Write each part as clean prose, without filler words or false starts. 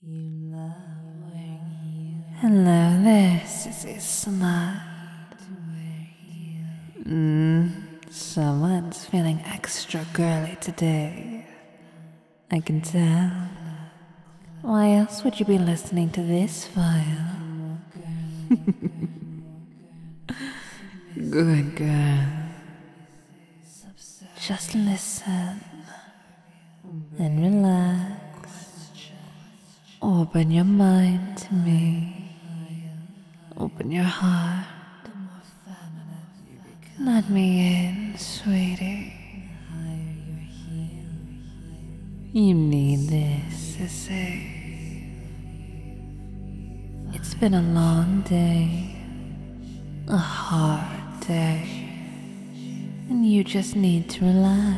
Hello, this is Smart. Someone's feeling extra girly today. I can tell. Why else would you be listening to this file? Good girl. Just listen and relax. Open your mind to me. Open your heart. Let me in, sweetie. You need this, sissy. It's been a long day, a hard day, and you just need to relax.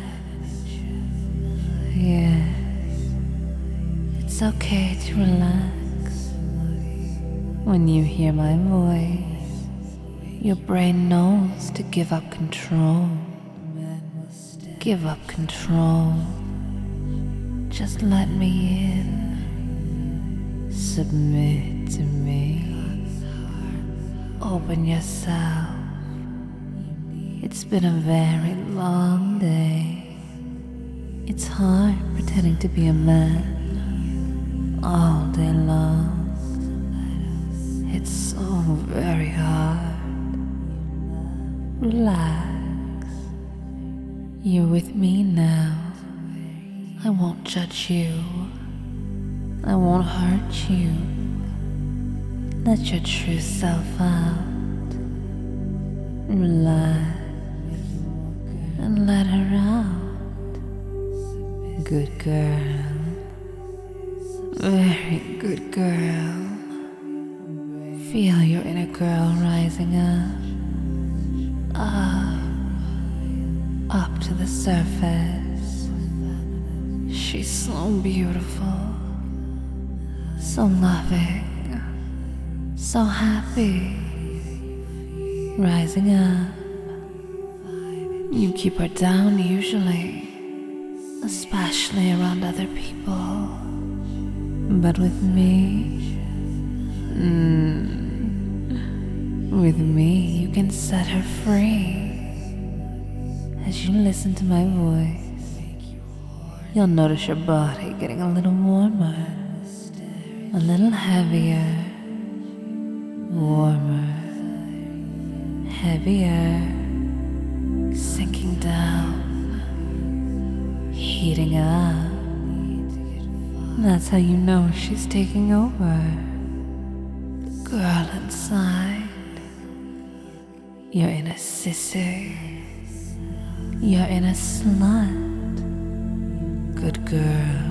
Yes, it's okay to relax. When you hear my voice, your brain knows to give up control. Give up control. Just let me in. Submit to me. Open yourself. It's been a very long day. It's hard pretending to be a man all day long. It's so very hard. Relax. You're with me now. I won't judge you. I won't hurt you. Let your true self out. Relax and let her out. Good girl. Very good girl. Feel your inner girl rising up to the surface. She's so beautiful, so loving, so happy. Rising up. You keep her down usually, especially around other people. But with me, you can set her free. As you listen to my voice, you'll notice your body getting a little warmer, a little heavier, warmer, heavier, sinking down, heating up. That's how you know she's taking over. The girl inside, you're in a sissy, you're in a slut. Good girl,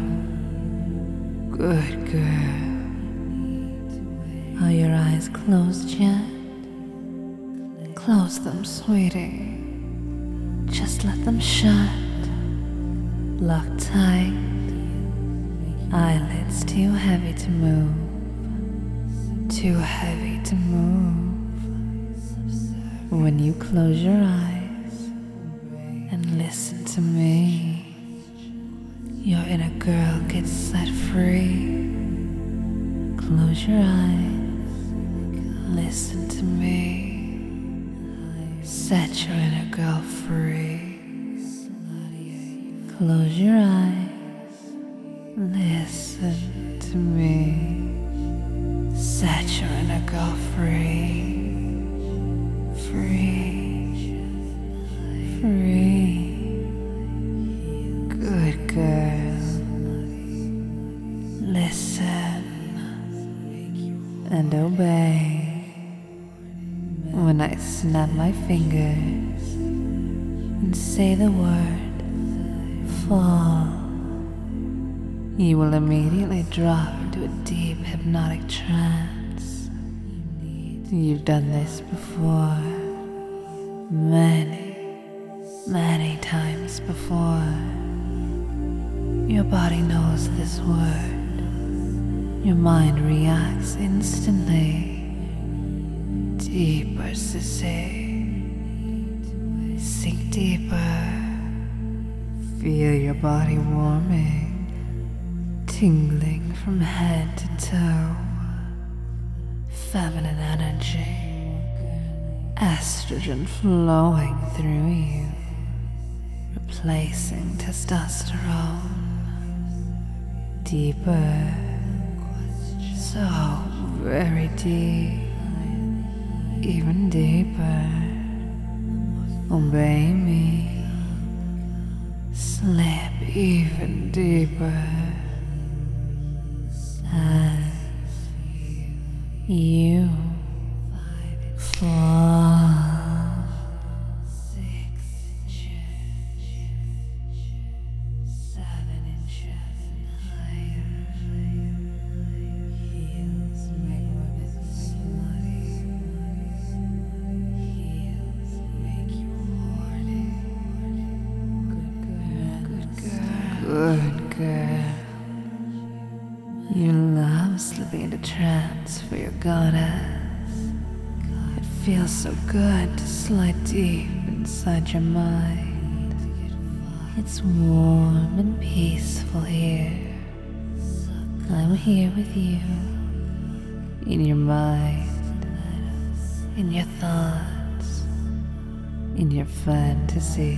good girl. Are your eyes closed yet? Close them, sweetie. Just let them shut. Lock tight. Eyelids too heavy to move. Too heavy to move. When you close your eyes and listen to me, your inner girl gets set free. Close your eyes, listen to me. Set your inner girl free. Close your eyes, listen to me. Set your inner girl free. Free. Free. Good girl. Listen and obey. When I snap my fingers and say the word fall, you will immediately drop into a deep hypnotic trance. You've done this before, many times before. Your body knows this word. Your mind reacts instantly. Deeper, sissy. Sink deeper. Feel your body warming. tingling from head to toe. Feminine energy, estrogen flowing through you, replacing testosterone. Deeper, so very deep, even deeper. Obey me, slip even deeper as you fall. Good girl. You love slipping into trance for your goddess. It feels so good to slide deep inside your mind. It's warm and peaceful here. I'm here with you. In your mind, in your thoughts, in your fantasy.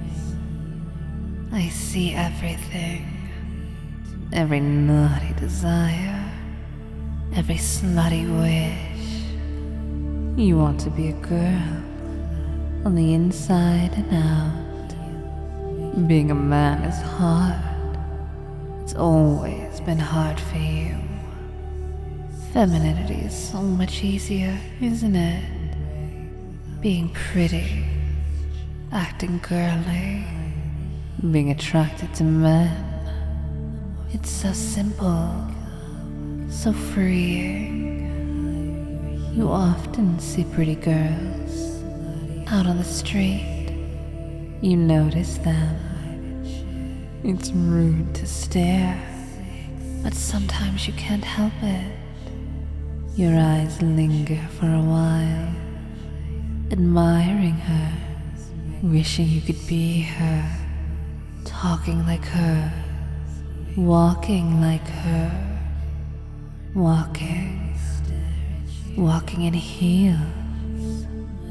I see everything, every naughty desire, every slutty wish. You want to be a girl, on the inside and out. Being a man is hard. It's always been hard for you. Femininity is so much easier, isn't it? Being pretty, acting girly, being attracted to men. It's so simple, so freeing. You often see pretty girls out on the street. You notice them. It's rude to stare, but sometimes you can't help it. Your eyes linger for a while, admiring her, wishing you could be her. Talking like her, walking like her, walking in heels.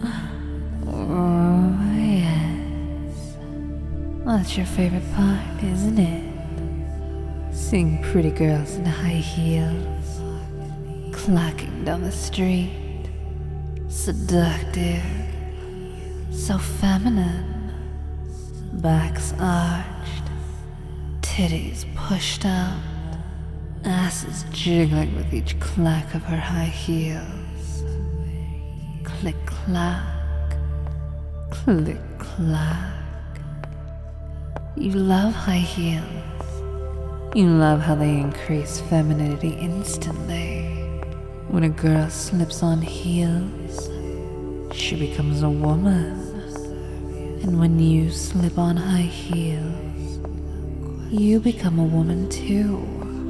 Oh yes, that's your favorite part, isn't it? Seeing pretty girls in high heels, clacking down the street, seductive, so feminine. Backs arched, titties pushed out, asses jiggling with each clack of her high heels. Click clack, click clack. You love high heels. You love how they increase femininity instantly. When a girl slips on heels, she becomes a woman. And when you slip on high heels, you become a woman too.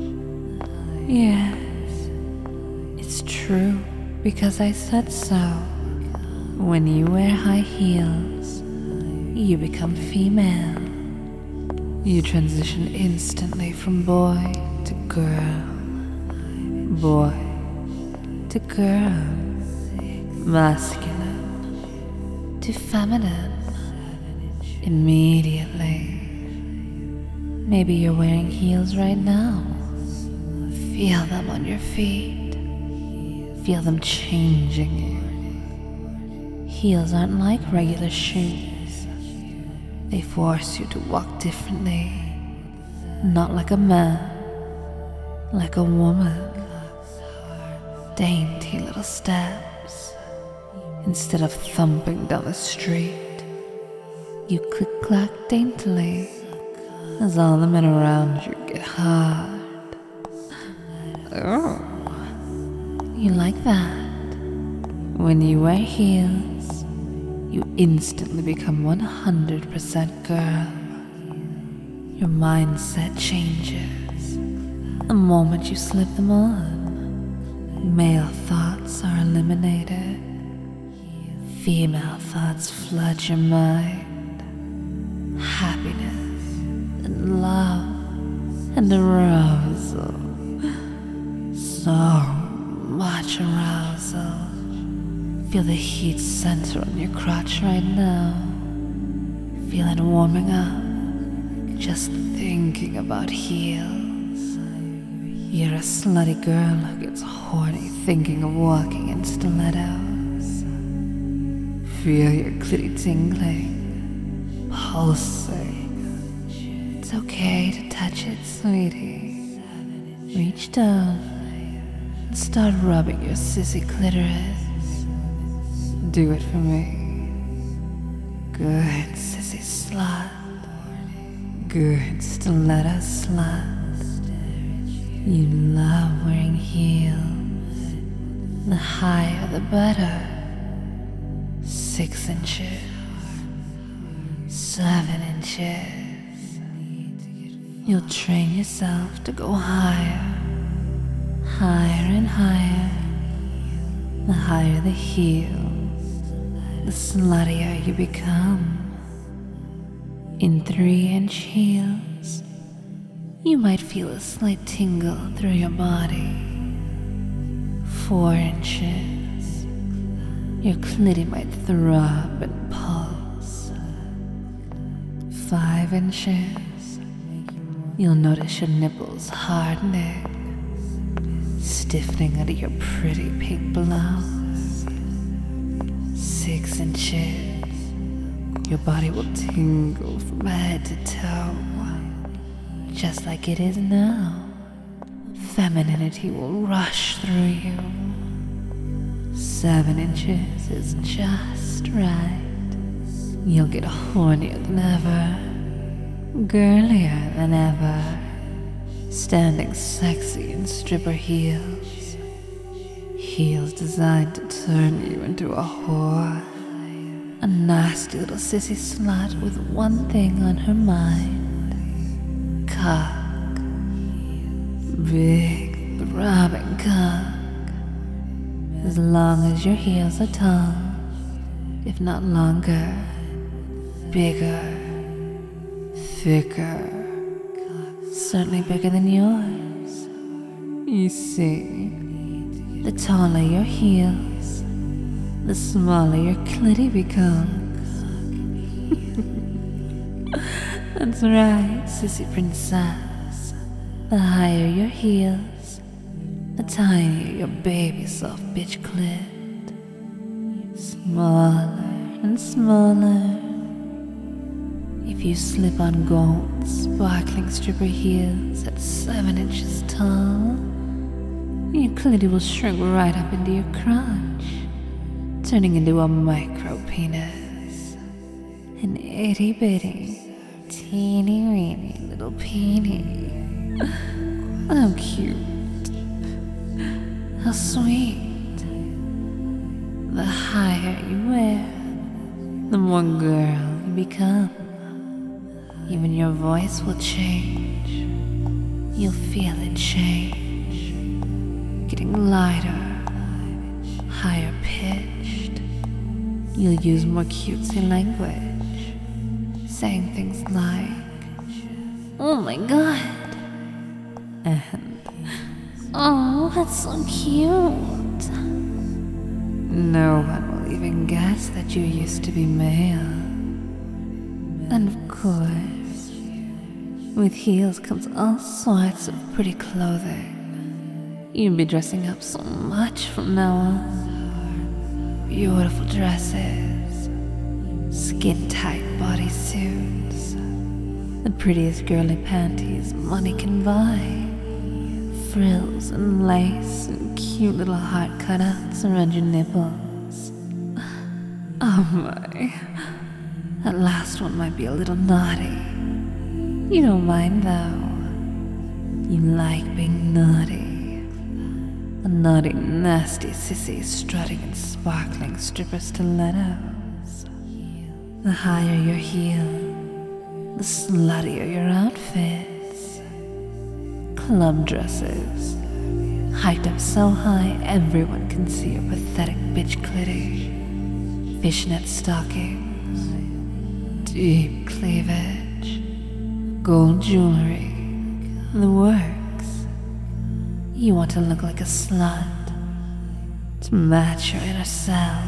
Yes, it's true because I said so. When you wear high heels, you become female. You transition instantly from boy to girl, boy to girl, masculine to feminine. Immediately. Maybe you're wearing heels right now. Feel them on your feet. Feel them changing you. Heels aren't like regular shoes. They force you to walk differently. Not like a man, like a woman. Dainty little steps. Instead of thumping down the street, you click-clack daintily as all the men around you get hard. Oh, you like that? When you wear heels, you instantly become 100% girl. Your mindset changes the moment you slip them on. Male thoughts are eliminated. Female thoughts flood your mind. Happiness and love and arousal. So much arousal. Feel the heat center on your crotch right now. Feel it warming up. Just thinking about heels. You're a slutty girl who gets horny thinking of walking in stilettos. Feel your clitty tingling, pulsing. It's okay to touch it, sweetie. Reach down and start rubbing your sissy clitoris. Do it for me. Good sissy slut. Good stiletto slut. You love wearing heels. The higher the better. 6 inches. 7 inches. You'll train yourself to go higher. Higher and higher. The higher the heels, the sluttier you become. In 3-inch heels, you might feel a slight tingle through your body. 4 inches, your clitty might throb and pulse. 5 inches, you'll notice your nipples hardening, stiffening under your pretty pink blouse. 6 inches, your body will tingle from head to toe, just like it is now. Femininity will rush through you. 7 inches is just right. You'll get hornier than ever, girlier than ever, standing sexy in stripper heels. Heels designed to turn you into a whore. A nasty little sissy slut with one thing on her mind. Cock. Big, throbbing cock. As long as your heels are tall, if not longer, bigger, thicker, certainly bigger than yours. You see, the taller your heels, the smaller your clitty becomes. That's right, sissy princess. The higher your heels, the tinier your baby soft bitch clit. Smaller and smaller. If you slip on gold, sparkling stripper heels at 7 inches tall, your clitty will shrink right up into your crotch, turning into a micro penis. An itty bitty, teeny weeny little peenie. How cute. How sweet. The higher you wear, the more girl you become. Even your voice will change. You'll feel it change. Getting lighter, higher pitched. You'll use more cutesy language, saying things like, "Oh my god," and "Oh, that's so cute." No one will even guess that you used to be male. And of course, with heels comes all sorts of pretty clothing. You'll be dressing up so much from now on. Beautiful dresses, skin-tight bodysuits, the prettiest girly panties money can buy, frills and lace and cute little heart cutouts around your nipples. Oh my. That last one might be a little naughty. You don't mind though. You like being naughty. A naughty, nasty sissy strutting in sparkling stripper stilettos. The higher your heel, the sluttier your outfits. Club dresses, hiked up so high everyone can see your pathetic bitch clitty. Fishnet stockings, deep cleavage, gold jewelry, the works. You want to look like a slut, to match your inner self.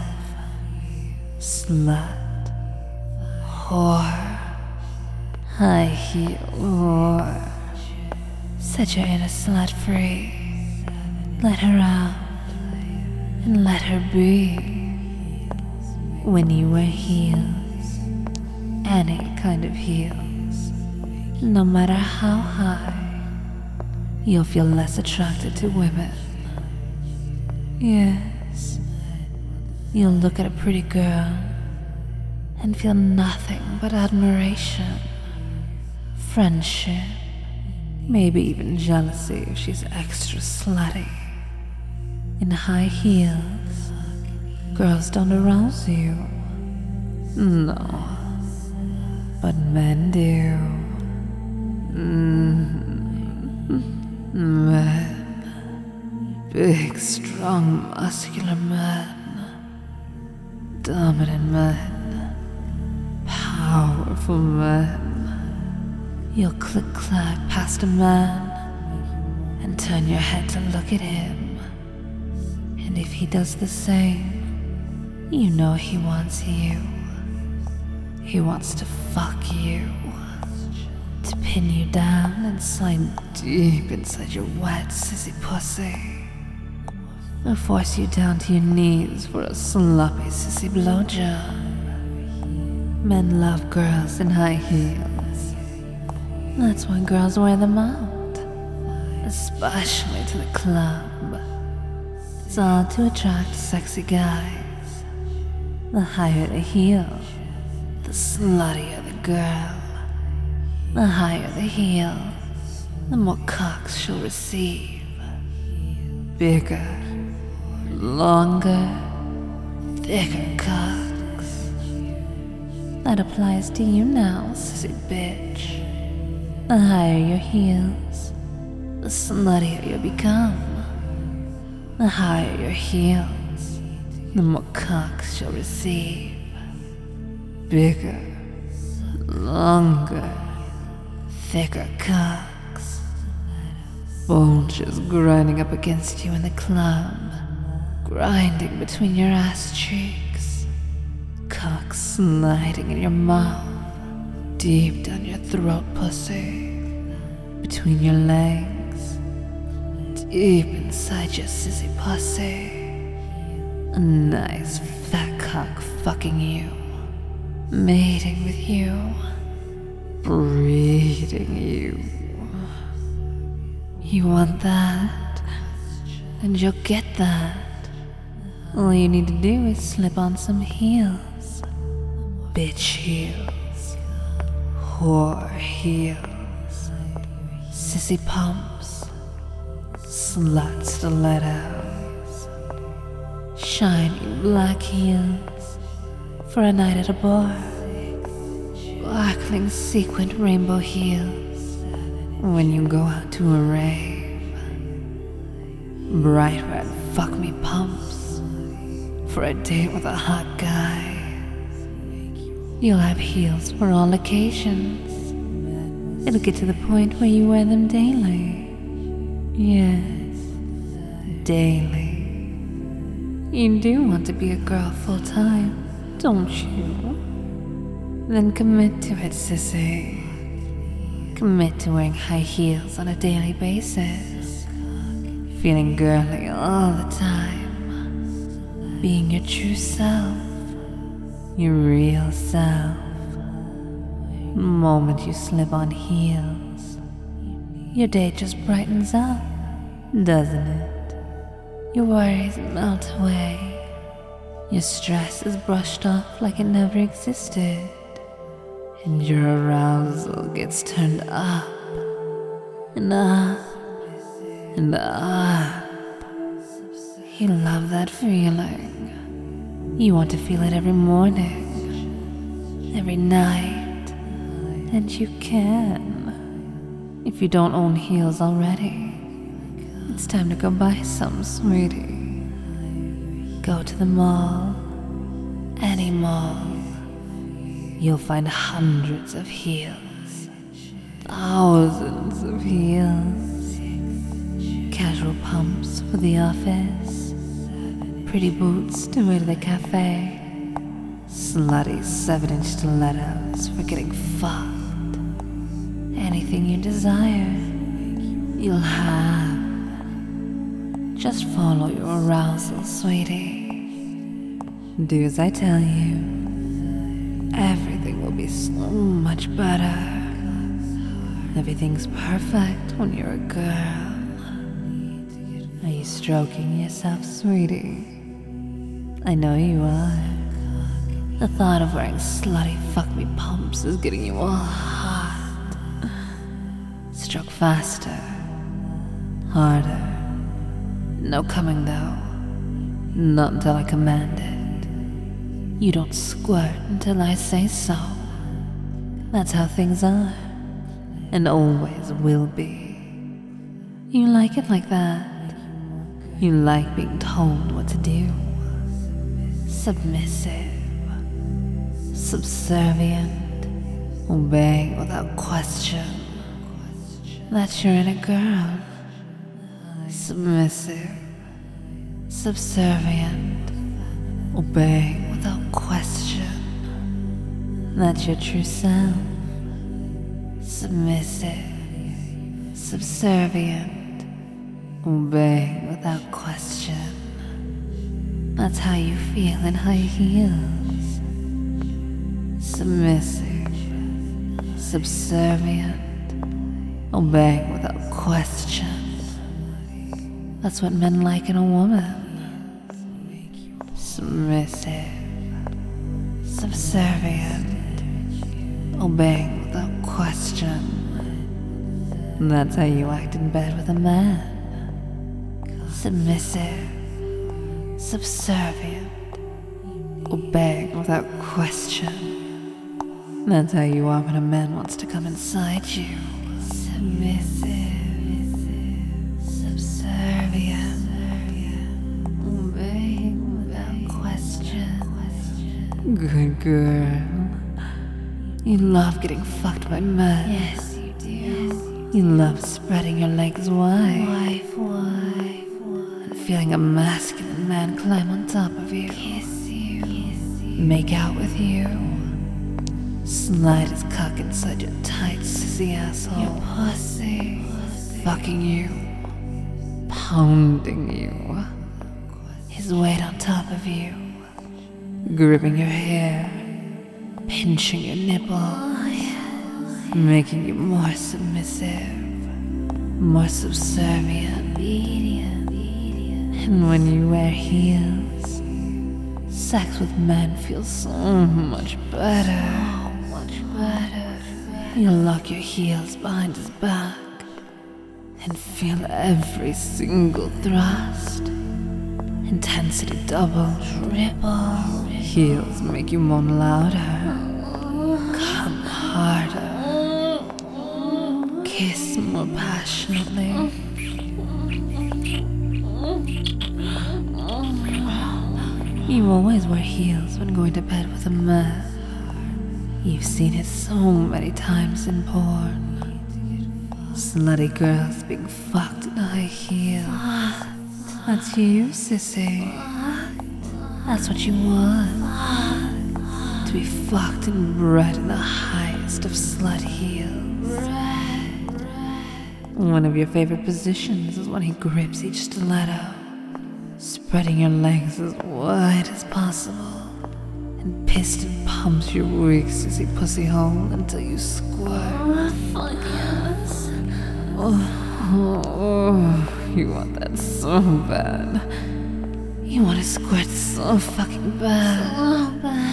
Slut, whore, high heel whore. Set your inner slut free. Let her out and let her be. When you wear heels, any kind of heels, no matter how high, you'll feel less attracted to women. Yes, you'll look at a pretty girl and feel nothing but admiration, friendship, maybe even jealousy if she's extra slutty. In high heels, girls don't arouse you. No, but men do. Men. Big, strong, muscular men. Dominant men. Powerful men. You'll click-clack past a man and turn your head to look at him. And if he does the same, you know he wants you. He wants to fuck you, to pin you down and slide deep inside your wet sissy pussy, or force you down to your knees for a sloppy sissy blowjob. Men love girls in high heels. That's why girls wear them out, especially to the club. It's all to attract sexy guys. The higher the heel, the sluttier the girl. The higher the heel, the more cocks she'll receive. Bigger, longer, thicker cocks. That applies to you now, sissy bitch. The higher your heels, the sluttier you'll become. The higher your heels, the more cocks you'll receive. Bigger, longer, thicker cocks. Bulges grinding up against you in the club, grinding between your ass cheeks. Cocks sliding in your mouth, deep down your throat pussy, between your legs. Deep inside your sissy pussy, a nice fat cock fucking you, mating with you, breeding you. You want that, and you'll get that. All you need to do is slip on some heels, bitch heels, whore heels, sissy pumps, slut stilettos, shiny black heels for a night at a bar, sparkling sequined rainbow heels when you go out to a rave, bright red fuck me pumps for a date with a hot guy. You'll have heels for all occasions. It'll get to the point where you wear them daily. Yes, daily. You do want to be a girl full time, don't you? Then commit to it, sissy. Commit to wearing high heels on a daily basis, feeling girly all the time, being your true self, your real self. The moment you slip on heels, your day just brightens up, doesn't it? Your worries melt away. Your stress is brushed off like it never existed. And your arousal gets turned up and up and up. You love that feeling. You want to feel it every morning, every night, and you can. If you don't own heels already, it's time to go buy some, sweetie. Go to the mall, any mall. You'll find hundreds of heels, thousands of heels. Casual pumps for the office. Pretty boots to go to the cafe. Slutty 7-inch stilettos for getting fucked. Anything you desire, you'll have. Just follow your arousal, sweetie. Do as I tell you. Everything will be so much better. Everything's perfect when you're a girl. Are you stroking yourself, sweetie? I know you are. The thought of wearing slutty fuck-me pumps is getting you all hot. Stroke faster. Harder. No coming though. Not until I command it. You don't squirt until I say so. That's how things are. And always will be. You like it like that. You like being told what to do. Submissive. Subservient. Obeying without question. That you're in a girl. Submissive. Subservient. Obeying without question. That's your true self. Submissive. Subservient. Obeying without question. That's how you feel in high heels. Submissive. Subservient. Obeying without question. That's what men like in a woman. Submissive. Subservient. Obeying without question. That's how you act in bed with a man. Submissive. Subservient. Obeying without question. That's how you are when a man wants to come inside you. Submissive. Subservient. Obeying without question. Good girl. You love getting fucked by men. Yes, you do. You love spreading your legs wide. Wife. And feeling a masculine man climb on top of you. Kiss you. Make out with you. Slide his cock inside your tight sissy asshole. Your pussy. Fucking you. Pounding you. His weight on top of you. Gripping your hair. Pinching your nipple. Oh, yes. Making you more submissive. More subservient. Obedient. And when you wear heels, sex with men feels so much better. Oh, much better. You lock your heels behind his back and feel every single thrust. Intensity double, Triple. heels make you moan louder. Come harder. Kiss more passionately. You always wear heels when going to bed with a man. You've seen it so many times in porn. Slutty girls being fucked in high heels. That's you, sissy. That's what you want. To be fucked and bred in the highest of slut heels. One of your favorite positions is when he grips each stiletto, spreading your legs as wide as possible, and piston pumps your weak sissy pussy hole until you squirt. Fuck yes. You want that so bad. You want to squirt so fucking bad. Oh, bad.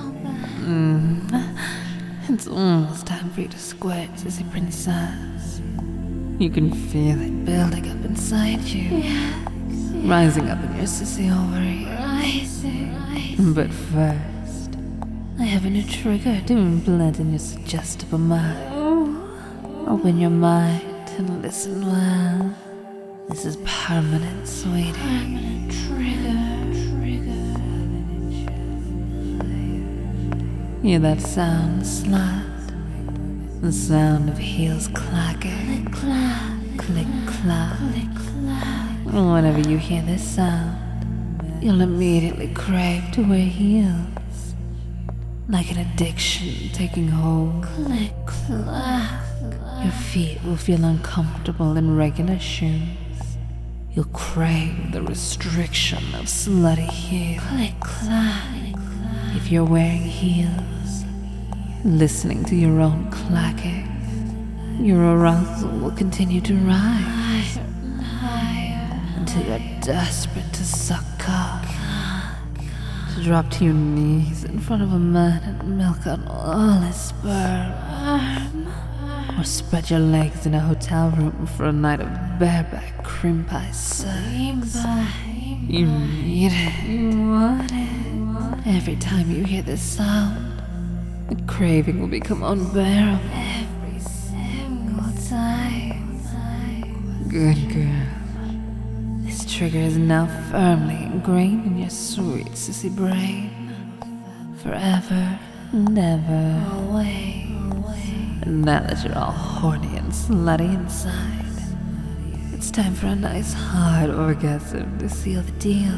It's almost time for you to squirt, sissy princess. You can feel it building up inside you. Yes. Rising up in your sissy ovary. Rising. But first, I have a new trigger to implant in your suggestible mind. Open your mind and listen well. This is permanent, sweetie. Permanent trigger. Hear that sound, slut? The sound of heels clacking. Click clack, Click clack. click clack. Whenever you hear this sound, you'll immediately crave to wear heels. Like an addiction taking hold. Click clack. Your feet will feel uncomfortable in regular shoes. You'll crave the restriction of slutty heels. Click clack. If you're wearing heels, listening to your own clacking, your arousal will continue to rise Higher and higher. until you're desperate to suck cock, to drop to your knees in front of a man and milk on all his sperm, or spread your legs in a hotel room for a night of bareback cream pie sex. You need it. You want it. Every time you hear this sound, the craving will become unbearable. Every single time. Good girl. This trigger is now firmly ingrained in your sweet sissy brain. Forever and ever. Away. And now that you're all horny and slutty inside, it's time for a nice hard orgasm to seal the deal.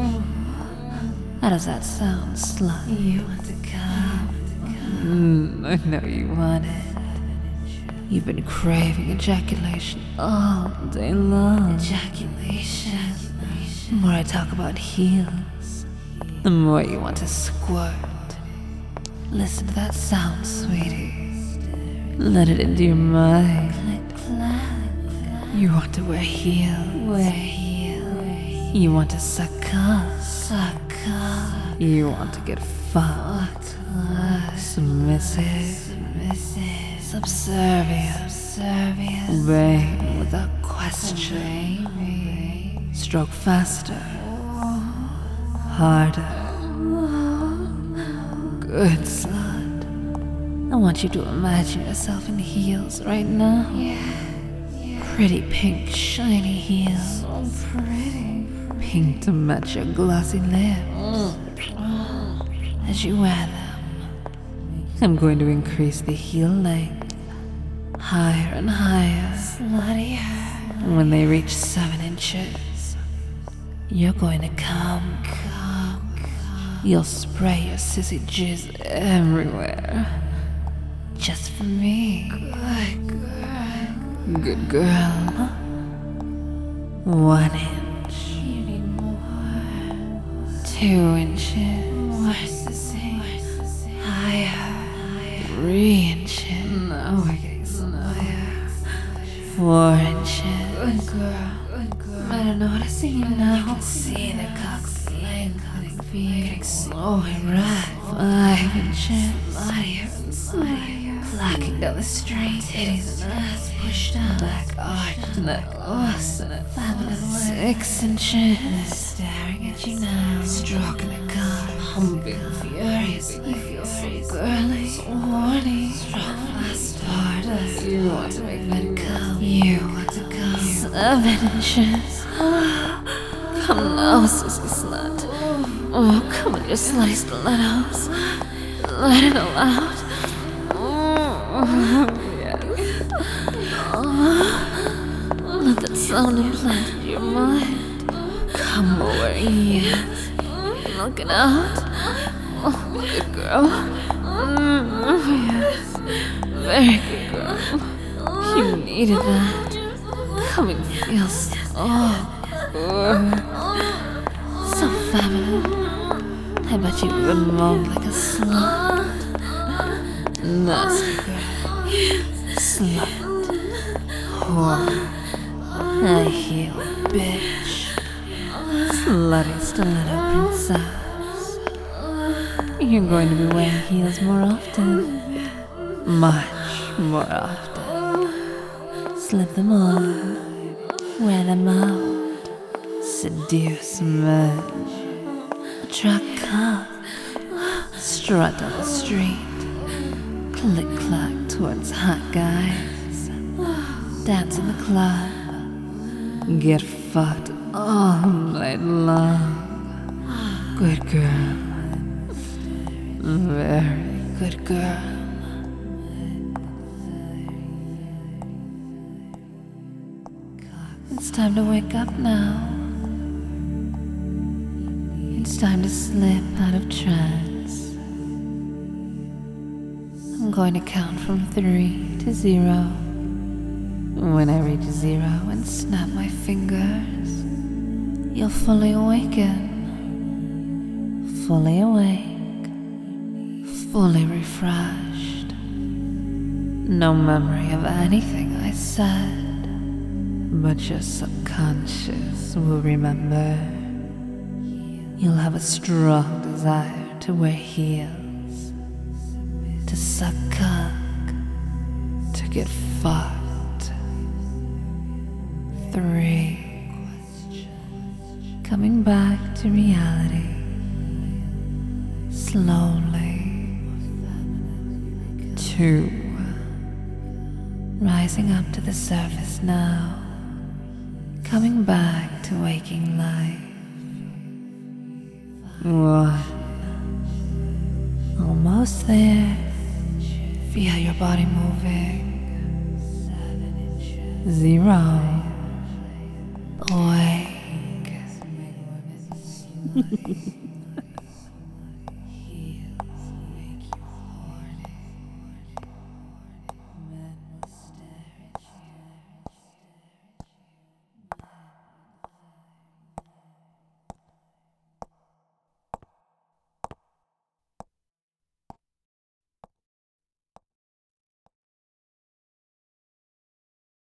How does that sound, slut? You want to come? I know you want it. You've been craving ejaculation all day long. Ejaculation. The more I talk about heels, the more you want to squirt. Listen to that sound, sweetie. Let it into your mind. Click clack. You want to wear heels. Wear heel. You want to suck cock. Suck up. You want to get fucked. Submissive. Subservient. Obey without question. Stroke faster. Harder. Good slut. I want you to imagine yourself in heels right now. Pretty pink, shiny heels. So pretty. Pink to match your glossy lips. As you wear them, I'm going to increase the heel length higher and higher. Sluttier. When they reach 7 inches, you're going to come. You'll spray your sissy jizz everywhere. Just for me. Good girl. 1 inch. You need more. 2 inches. More sissy. Higher. 3 inches. No, we're getting sluttier. 4 inches. Good girl. I don't know how to sing you now. You can see the cock's lengthening, getting slow and right. 5 inches. Sluttier. Clacking down the street. Titties and ass pushed down. Back arched and that ass and that fabulous 6 inches. Staring at you now. Stroking the cock. Pumping furious. You feel so girly. So horny. Stroke fast harder. You want to make that come. You want to come. 7 inches. Come now, sissy slut. Oh, come on, your slutty stilettos. Let it all out. Yes. Let that sound implant in your mind. Come over, yes. Look it out. Oh, good girl. Yes. Very good girl. You needed that. Come and feel so good. So feminine. I bet you've been moaned like a slut. Nasty girl. Slut. Whore. I heel bitch. Slutty stiletto princess. You're going to be wearing heels more often. Much more often. Slip them on. Wear them out. Seduce men. Attract cock. Strut down the street. Click clack towards hot guys. Dance in the club. Get fucked all night long. Good girl. Very good girl. time to wake up now. It's time to slip out of trance. I'm going to count from 3 to 0. When I reach 0 and snap my fingers, you'll fully awaken, fully awake, fully refreshed. No memory of anything I said, but your subconscious will remember. You'll have a strong desire to wear heels, to suck cock, to get fucked. 3. Coming back to reality, slowly. 2. Rising up to the surface now, coming back to waking life. 1. Almost there. Feel your body moving. 0. Awake.